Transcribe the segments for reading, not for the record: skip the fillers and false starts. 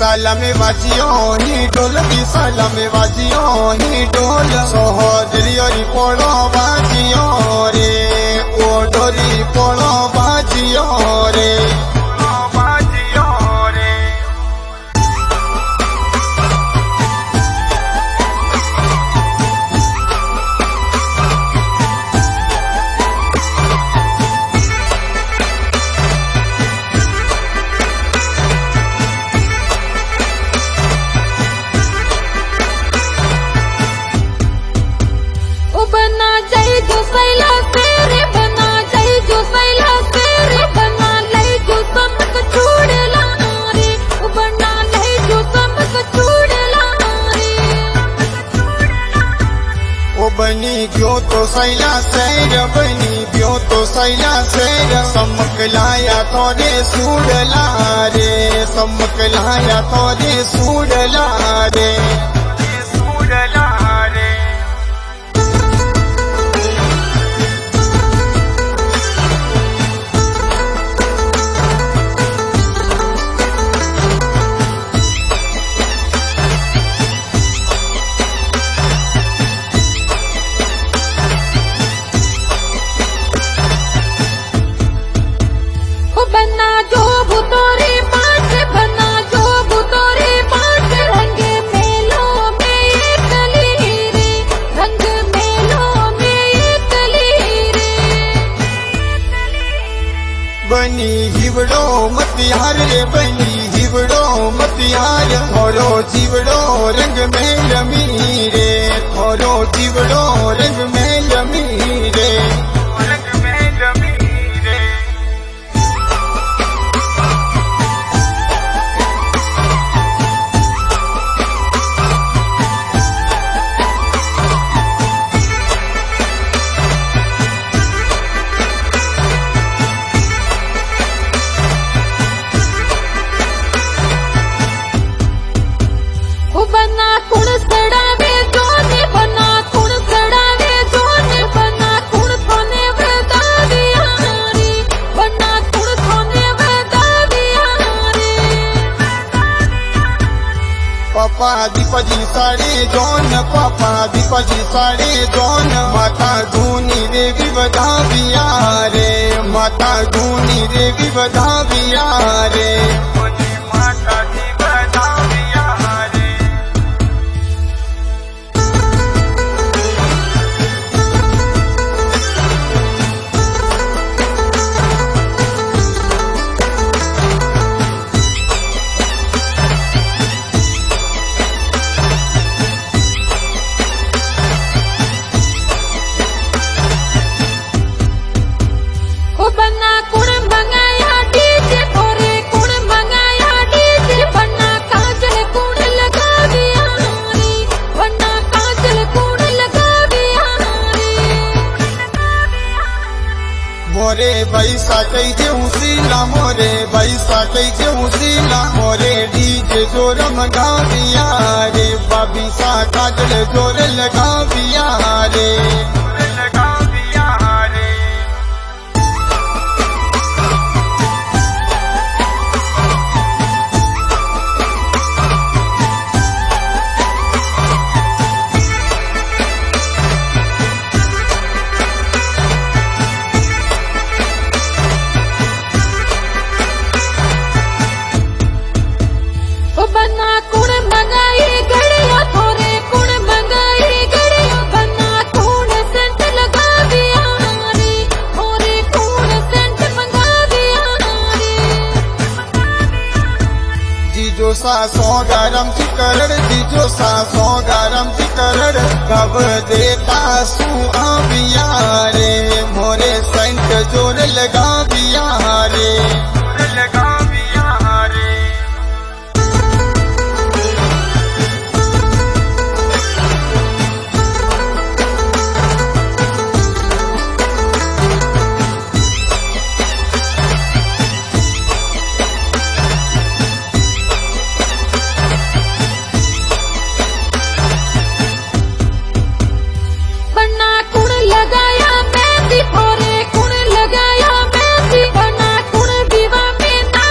विशाला में बाजियो ही ढोल, विशाला में बाजियो ही ढोल, सोहदरी पड़ो बाजियो रे, ओ डोरी पड़ो बाजियो रे। बनी गयो तो सैला सैर, बनी गयो तो सैला सैर, समकलाया तोरे सूडला रे, समकलाया तोरे सूडला रे। बनी हिवड़ो मतिहार रे, बनी हिवड़ो मतिहार, थोरो जीवड़ो रंग में रमी रे, थोरो जीवड़ो रंग में रमी रे। पापा दीपाजी साड़े जौन, पापा दीपाजी साड़े जौन, माता धूनी रे विवधा बिया रे, माता धूनी रे विवधा बिया रे। मोरे बैसा कई जे उसीला, मोरे बैसा कई जे उसीला, मोरे डीजे जोर मंगा दिया रे, बाबी सा काजल जोर लगा दिया रे। सा सो गरम चिकरड़, जीजो सा सो गरम चिकरड़, कब देता सू आबिया रे, मोरे सेंट जोर लगा दिया रे, लगा दिया रे। लगाया मैं भी, और कुण लगाया मैं भी, बना कुण दीवा में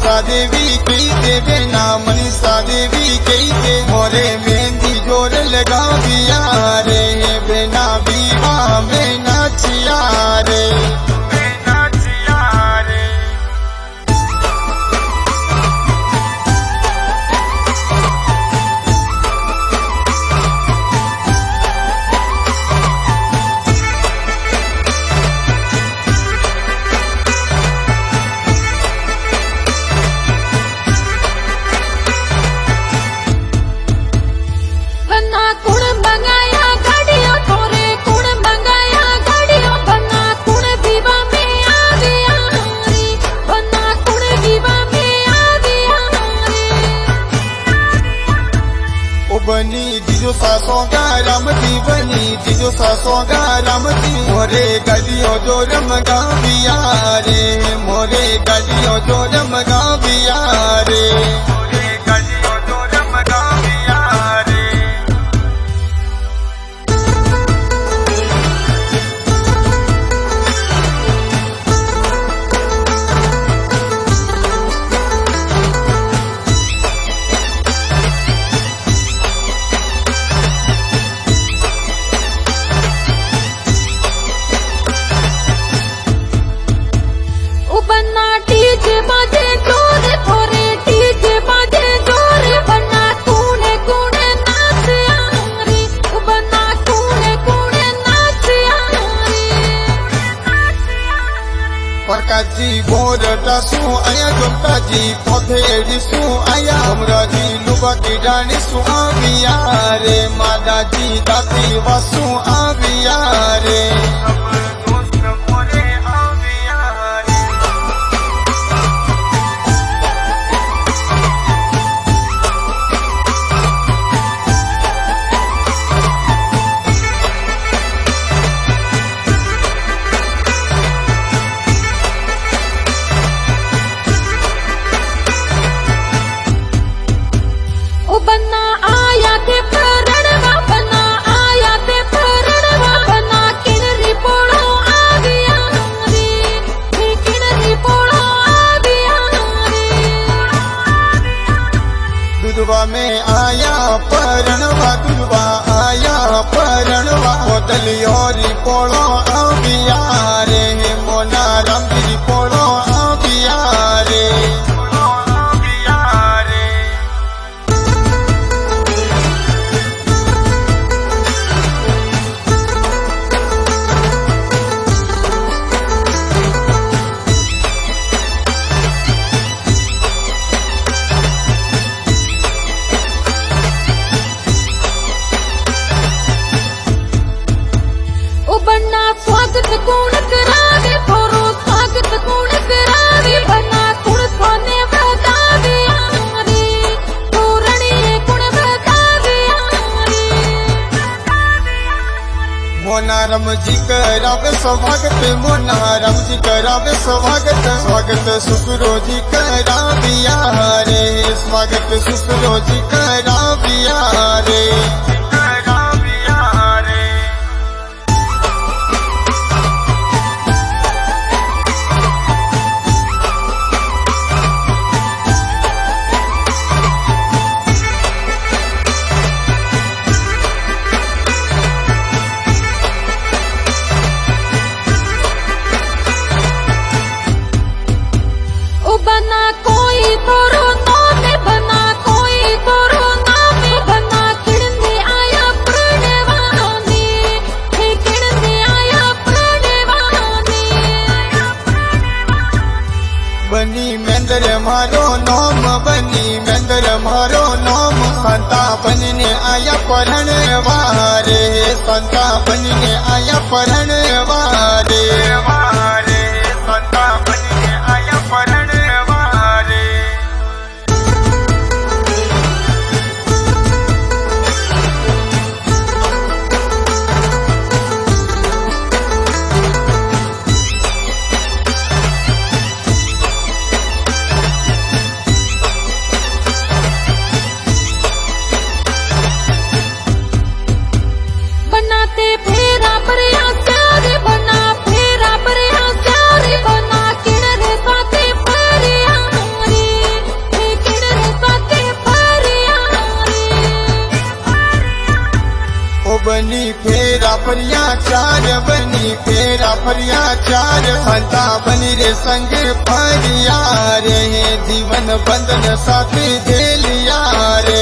मनीषा देवी कही दे बेना मनीषा देवी कही दे मोरे मेहंदी जोर लगा दिया रे बेना विवाह में नाचिया रे बनी जीजो सासों का रामती बनी जीजो सासों का रामती मोरे गलियों जो रमगा बिया रे मोरे गलियों जो रमगा बिया रे मोरे गलियों जो रमगा बिया रे जी गोरटा सु आया गुप्ता जी पौधे सु आया हमरा जी लुबा की डानी सु आविया रे मादा जी दाती वसु आविया रे दुलवा में आया परणवा दुलवा आया परणवा दलियोरी पोड़ो आविया रे मोना रंगी पोड़ो आविया रे स्वागत कौन करावे फोरो स्वागत कौन करावे बना कुण सोने बतावे रे तोरणी कुण बतावे मोना रम जी करावे स्वागत मोना रम जी करावे स्वागत स्वागत सुसुरो जी कराविया रे स्वागत सुसुरो जी कराविया रे बना कोई तोरो नामे बना कोई तोरो नामे बना किड़ने आया प्रणवानी हे किड़ने आया प्रणवानी बनी मेंदर मारो नाम बनी मेंदर मारो नाम संता बनने आया परणवारे संता बनने आया परणवारे संता बनने आया परण बनाते फेरा पर बनी फेरा फरिया चार बनी फेरा फरिया चार हंता बनी रे संग फरिया रे जीवन बंधन साथ दे लिया रे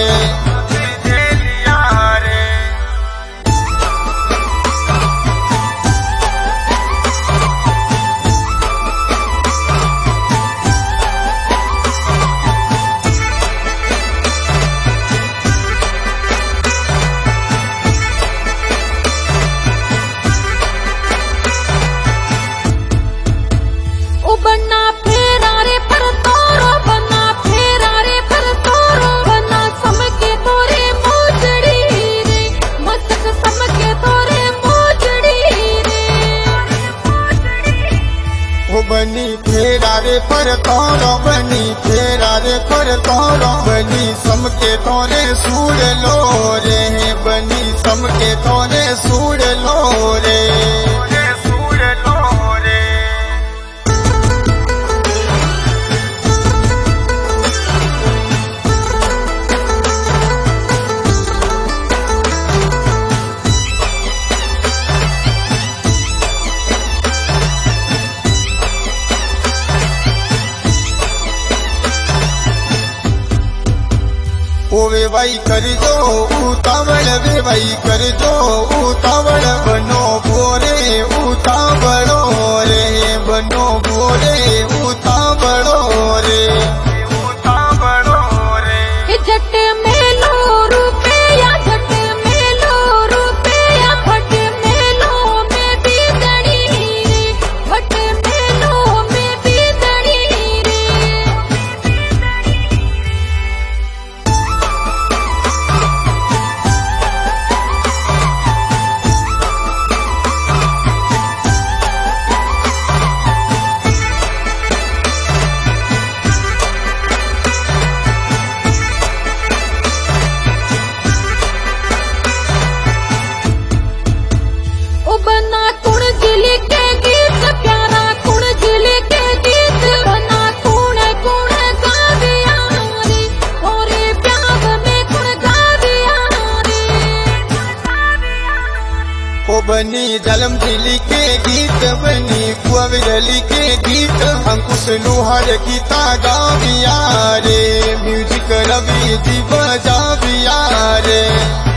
बना फेरा रे पर तोरो बना फेरा रे पर तोरो बना समके तोरे मोजड़ी रे मस्तक समके तोरे मोजड़ी रे ओ बनी फेरा रे पर तोरो बनी फेरा रे पर तोरो बनी समके तोरे सूड़ लो रे बनी समके तोरे सूड़ लो रे वे भाई कर दो उतावल वे भाई कर दो उतावल बनो बोरे उतावलो रे बनो बोरे उतावलो रे जट मेलो रुपया जट मेलो रुपया फट मेलो में बीदड़ी रे फट मेलो में बीदड़ी रे बना कुण जिले के गीत प्यारा कुण जिले के गीत बना कुण कुण गाविया रे ओरे प्यार में कुण गाविया रे ओ बनी जलम जिली के गीत बनी कुआविरली के गीत अंकुश लोहार गीता गाविया रे म्यूजिक रवि जी बजाविया रे